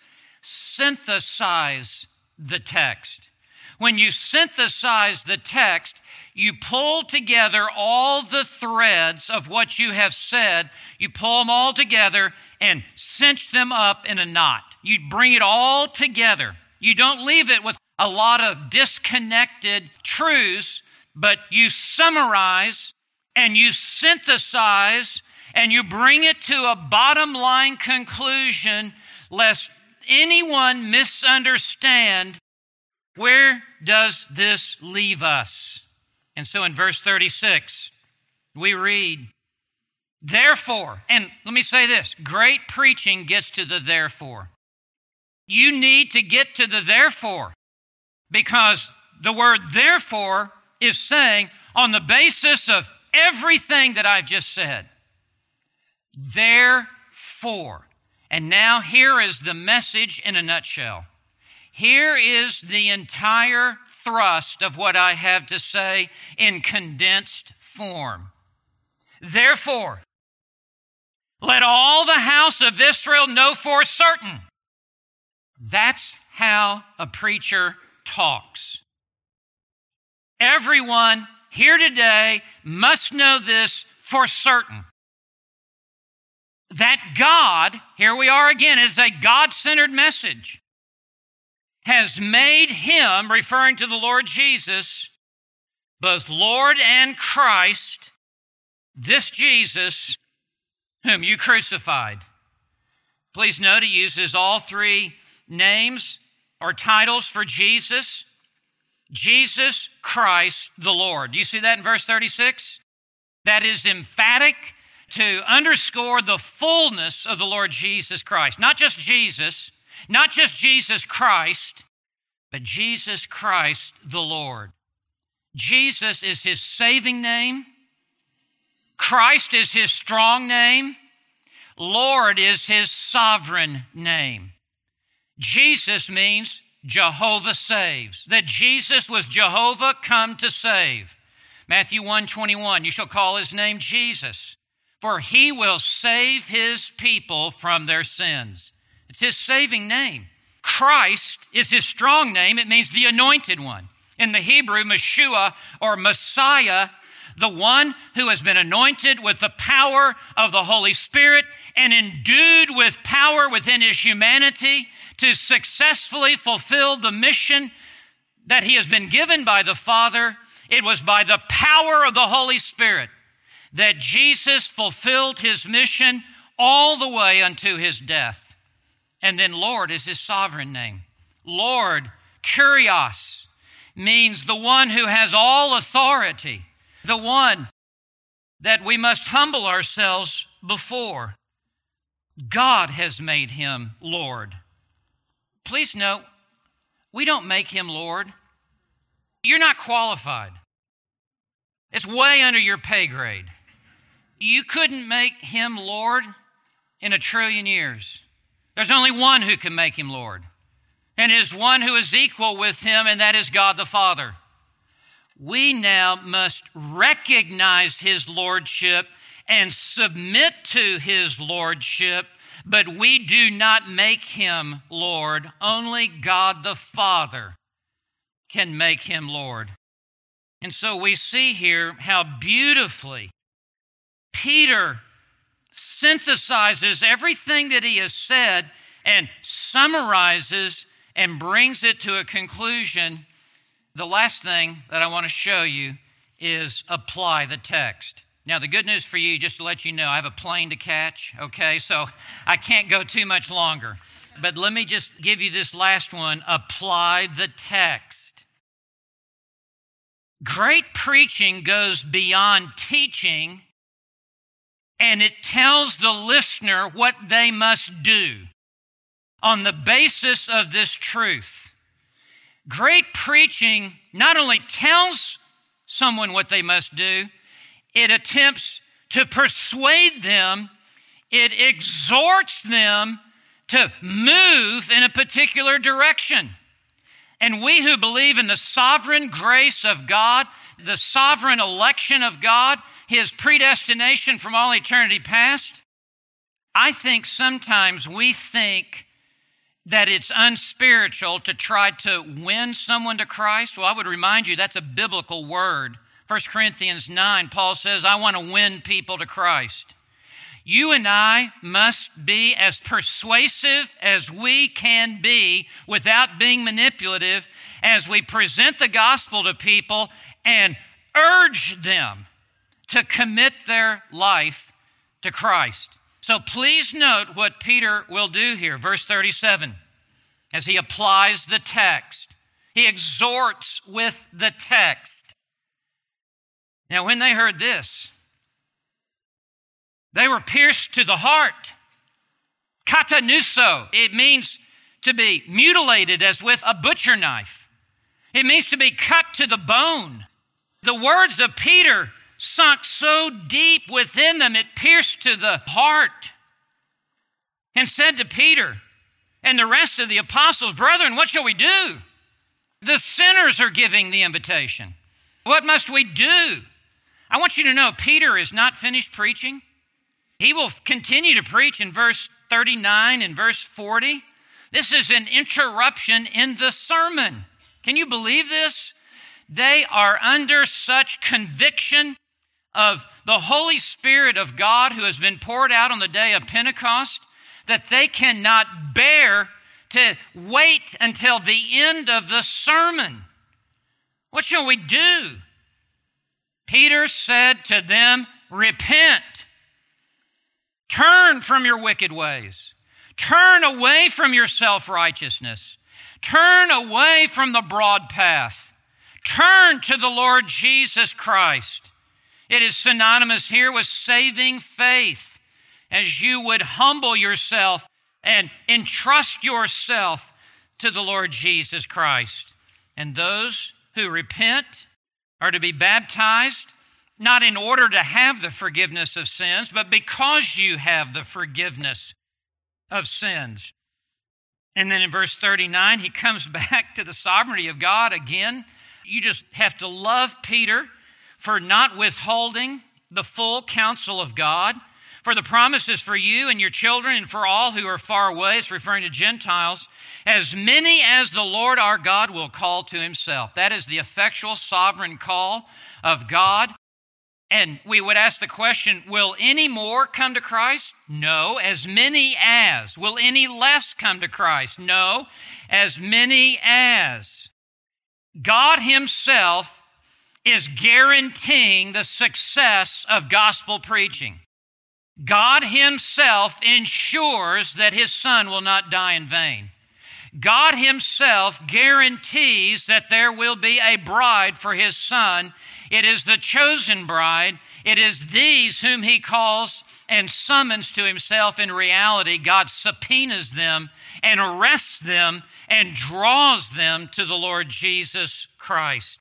synthesize the text. When you synthesize the text, you pull together all the threads of what you have said. You pull them all together and cinch them up in a knot. You bring it all together. You don't leave it with a lot of disconnected truths, but you summarize and you synthesize and you bring it to a bottom line conclusion, lest anyone misunderstand. Where does this leave us? And so in verse thirty-six, we read, therefore, and let me say this, great preaching gets to the therefore. You need to get to the therefore, because the word therefore is saying, on the basis of everything that I've just said, therefore. And now here is the message in a nutshell. Here is the entire thrust of what I have to say in condensed form. Therefore, let all the house of Israel know for certain. That's how a preacher talks. Everyone here today must know this for certain. That God, here we are again, it is a God-centered message, has made him, referring to the Lord Jesus, both Lord and Christ, this Jesus whom you crucified. Please note he uses all three names or titles for Jesus. Jesus Christ the Lord. Do you see that in verse thirty-six? That is emphatic to underscore the fullness of the Lord Jesus Christ. Not just Jesus, not just Jesus Christ, but Jesus Christ the Lord. Jesus is his saving name. Christ is his strong name. Lord is his sovereign name. Jesus means Jehovah saves. That Jesus was Jehovah come to save. Matthew one twenty-one, you shall call his name Jesus, for he will save his people from their sins. It's his saving name. Christ is his strong name. It means the anointed one. In the Hebrew, Meshua or Messiah, the one who has been anointed with the power of the Holy Spirit and endued with power within his humanity to successfully fulfill the mission that he has been given by the Father. It was by the power of the Holy Spirit that Jesus fulfilled his mission all the way unto his death. And then Lord is his sovereign name. Lord, Kyrios, means the one who has all authority, the one that we must humble ourselves before. God has made him Lord. Please note, we don't make him Lord. You're not qualified. It's way under your pay grade. You couldn't make him Lord in a trillion years. There's only one who can make him Lord, and it is one who is equal with him, and that is God the Father. We now must recognize his lordship and submit to his lordship, but we do not make him Lord. Only God the Father can make him Lord. And so we see here how beautifully Peter synthesizes everything that he has said and summarizes and brings it to a conclusion. The last thing that I want to show you is apply the text. Now, the good news for you, just to let you know, I have a plane to catch, okay? So I can't go too much longer. But let me just give you this last one. Apply the text. Great preaching goes beyond teaching, and it tells the listener what they must do on the basis of this truth. Great preaching not only tells someone what they must do, it attempts to persuade them, it exhorts them to move in a particular direction. And we who believe in the sovereign grace of God, the sovereign election of God, his predestination from all eternity past, I think sometimes we think that it's unspiritual to try to win someone to Christ. Well, I would remind you that's a biblical word. First Corinthians nine, Paul says, I want to win people to Christ. You and I must be as persuasive as we can be without being manipulative as we present the gospel to people and urge them to commit their life to Christ. So please note what Peter will do here, verse thirty-seven, as he applies the text. He exhorts with the text. Now, when they heard this, they were pierced to the heart. Katanuso, it means to be mutilated as with a butcher knife. It means to be cut to the bone. The words of Peter sunk so deep within them, it pierced to the heart, and said to Peter and the rest of the apostles, brethren, what shall we do? The sinners are giving the invitation. What must we do? I want you to know, Peter is not finished preaching. He will continue to preach in verse thirty-nine and verse forty. This is an interruption in the sermon. Can you believe this? They are under such conviction of the Holy Spirit of God who has been poured out on the day of Pentecost that they cannot bear to wait until the end of the sermon. What shall we do? Peter said to them, repent. Turn from your wicked ways. Turn away from your self-righteousness. Turn away from the broad path. Turn to the Lord Jesus Christ. It is synonymous here with saving faith, as you would humble yourself and entrust yourself to the Lord Jesus Christ. And those who repent are to be baptized, not in order to have the forgiveness of sins, but because you have the forgiveness of sins. And then in verse thirty-nine, he comes back to the sovereignty of God again. You just have to love Peter for not withholding the full counsel of God. For the promises for you and your children and for all who are far away, it's referring to Gentiles, as many as the Lord our God will call to himself. That is the effectual sovereign call of God. And we would ask the question, will any more come to Christ? No, as many as. Will any less come to Christ? No, as many as. God himself is guaranteeing the success of gospel preaching. God himself ensures that his son will not die in vain. God himself guarantees that there will be a bride for his son. It is the chosen bride. It is these whom he calls and summons to himself. In reality, God subpoenas them and arrests them and draws them to the Lord Jesus Christ.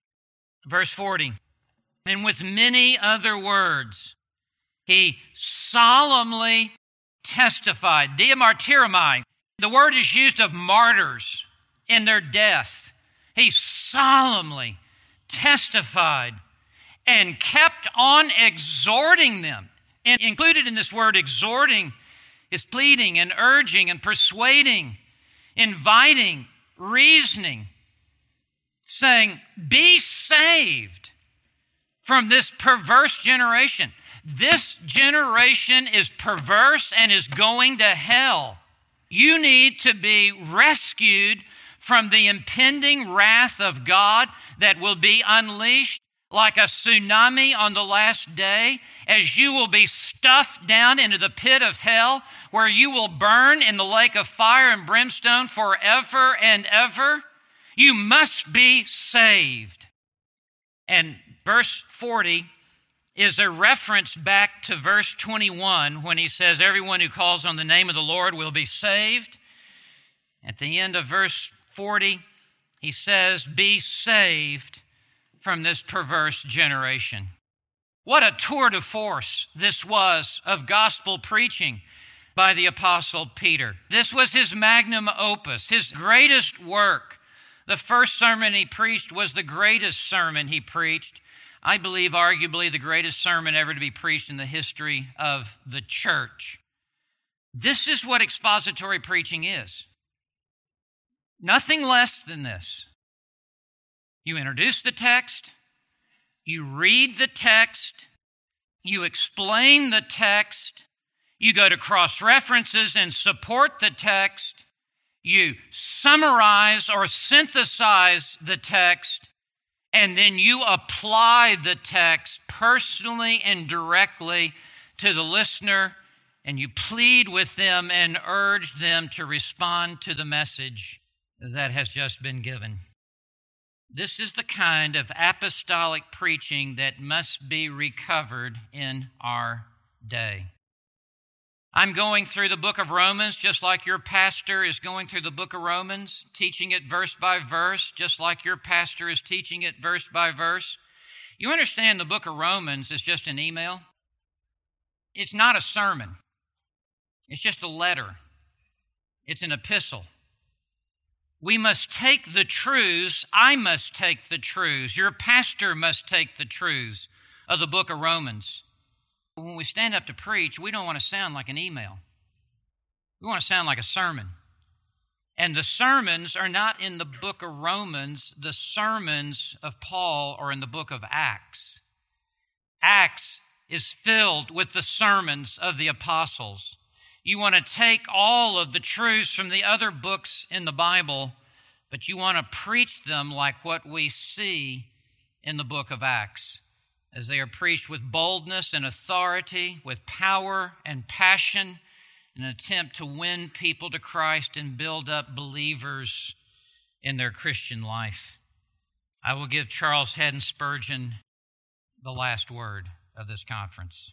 Verse forty, and with many other words, he solemnly testified. Diamartyromai. The word is used of martyrs in their death. He solemnly testified and kept on exhorting them. And included in this word exhorting is pleading and urging and persuading, inviting, reasoning, saying, be saved from this perverse generation. This generation is perverse and is going to hell. You need to be rescued from the impending wrath of God that will be unleashed like a tsunami on the last day, as you will be stuffed down into the pit of hell, where you will burn in the lake of fire and brimstone forever and ever. You must be saved. And verse forty is a reference back to verse twenty-one when he says, everyone who calls on the name of the Lord will be saved. At the end of verse forty, he says, be saved from this perverse generation. What a tour de force this was of gospel preaching by the Apostle Peter. This was his magnum opus, his greatest work. The first sermon he preached was the greatest sermon he preached. I believe arguably the greatest sermon ever to be preached in the history of the church. This is what expository preaching is. Nothing less than this. You introduce the text, you read the text, you explain the text, you go to cross-references and support the text, you summarize or synthesize the text, and then you apply the text personally and directly to the listener, and you plead with them and urge them to respond to the message that has just been given. This is the kind of apostolic preaching that must be recovered in our day. I'm going through the book of Romans just like your pastor is going through the book of Romans, teaching it verse by verse, just like your pastor is teaching it verse by verse. You understand the book of Romans is just an email? It's not a sermon. It's just a letter. It's an epistle. We must take the truths. I must take the truths. Your pastor must take the truths of the book of Romans. When we stand up to preach, we don't want to sound like an email. We want to sound like a sermon. And the sermons are not in the book of Romans. The sermons of Paul are in the book of Acts. Acts is filled with the sermons of the apostles. You want to take all of the truths from the other books in the Bible, but you want to preach them like what we see in the book of Acts, as they are preached with boldness and authority, with power and passion, in an attempt to win people to Christ and build up believers in their Christian life. I will give Charles Haddon Spurgeon the last word of this conference.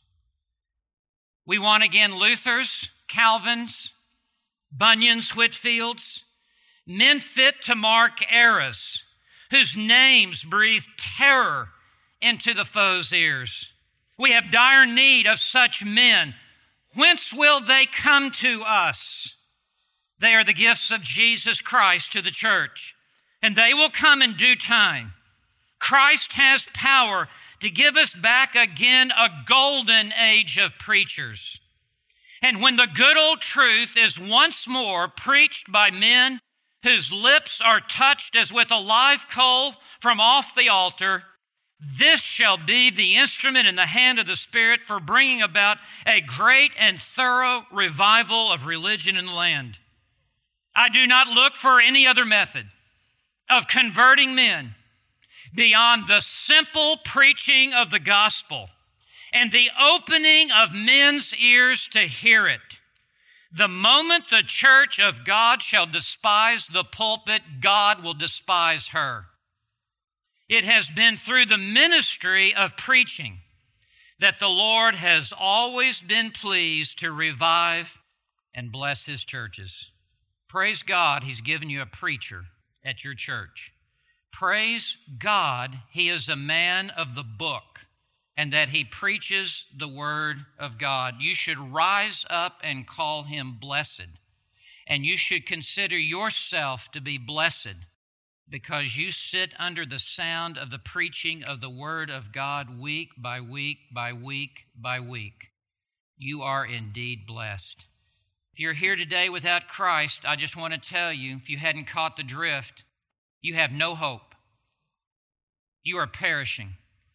We want again Luther's, Calvin's, Bunyan's, Whitfield's, men fit to mark eras, whose names breathe terror into the foe's ears. We have dire need of such men. Whence will they come to us? They are the gifts of Jesus Christ to the church, and they will come in due time. Christ has power to give us back again a golden age of preachers. And when the good old truth is once more preached by men whose lips are touched as with a live coal from off the altar, this shall be the instrument in the hand of the Spirit for bringing about a great and thorough revival of religion in the land. I do not look for any other method of converting men beyond the simple preaching of the gospel and the opening of men's ears to hear it. The moment the church of God shall despise the pulpit, God will despise her. It has been through the ministry of preaching that the Lord has always been pleased to revive and bless his churches. Praise God, he's given you a preacher at your church. Praise God, he is a man of the book and that he preaches the word of God. You should rise up and call him blessed, and you should consider yourself to be blessed because you sit under the sound of the preaching of the word of God week by week by week by week. You are indeed blessed. If you're here today without Christ, I just want to tell you, if you hadn't caught the drift, you have no hope. You are perishing.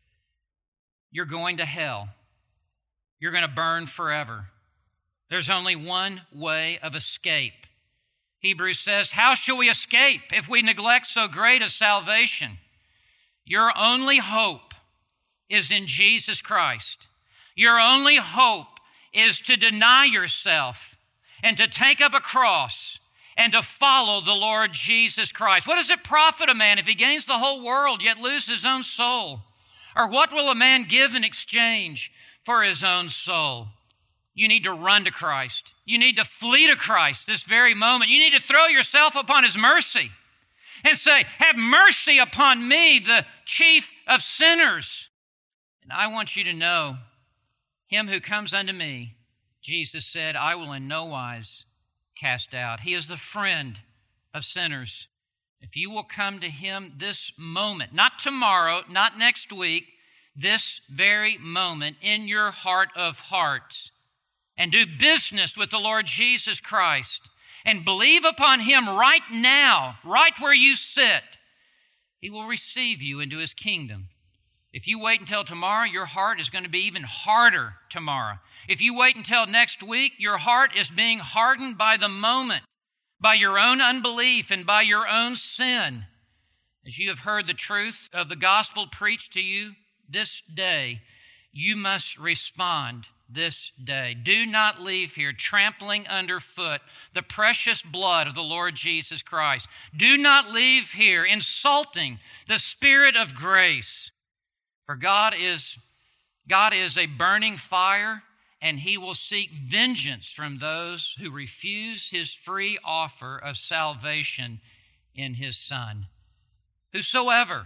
You're going to hell. You're going to burn forever. There's only one way of escape. Hebrews says, how shall we escape if we neglect so great a salvation? Your only hope is in Jesus Christ. Your only hope is to deny yourself and to take up a cross and to follow the Lord Jesus Christ. What does it profit a man if he gains the whole world yet lose his own soul? Or what will a man give in exchange for his own soul? You need to run to Christ. You need to flee to Christ this very moment. You need to throw yourself upon his mercy and say, have mercy upon me, the chief of sinners. And I want you to know, him who comes unto me, Jesus said, I will in no wise cast out. He is the friend of sinners. If you will come to him this moment, not tomorrow, not next week, this very moment in your heart of hearts, and do business with the Lord Jesus Christ, and believe upon him right now, right where you sit, he will receive you into his kingdom. If you wait until tomorrow, your heart is going to be even harder tomorrow. If you wait until next week, your heart is being hardened by the moment, by your own unbelief and by your own sin. As you have heard the truth of the gospel preached to you this day, you must respond this day. Do not leave here trampling underfoot the precious blood of the Lord Jesus Christ. Do not leave here insulting the Spirit of grace. For God is, God is a burning fire, and he will seek vengeance from those who refuse his free offer of salvation in his Son. Whosoever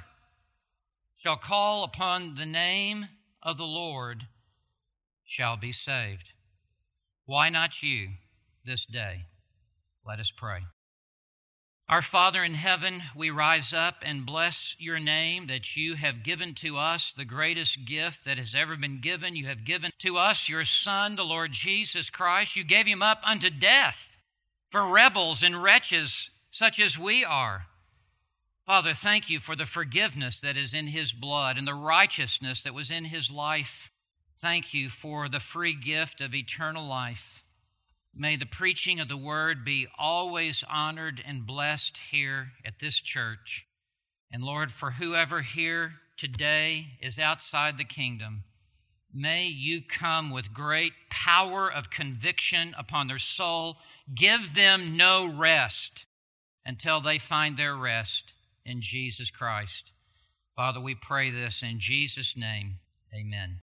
shall call upon the name of the Lord shall be saved. Why not you this day? Let us pray. Our Father in heaven, we rise up and bless your name that you have given to us the greatest gift that has ever been given. You have given to us your Son, the Lord Jesus Christ. You gave him up unto death for rebels and wretches such as we are. Father, thank you for the forgiveness that is in his blood and the righteousness that was in his life. Thank you for the free gift of eternal life. May the preaching of the word be always honored and blessed here at this church. And Lord, for whoever here today is outside the kingdom, may you come with great power of conviction upon their soul. Give them no rest until they find their rest in Jesus Christ. Father, we pray this in Jesus' name. Amen.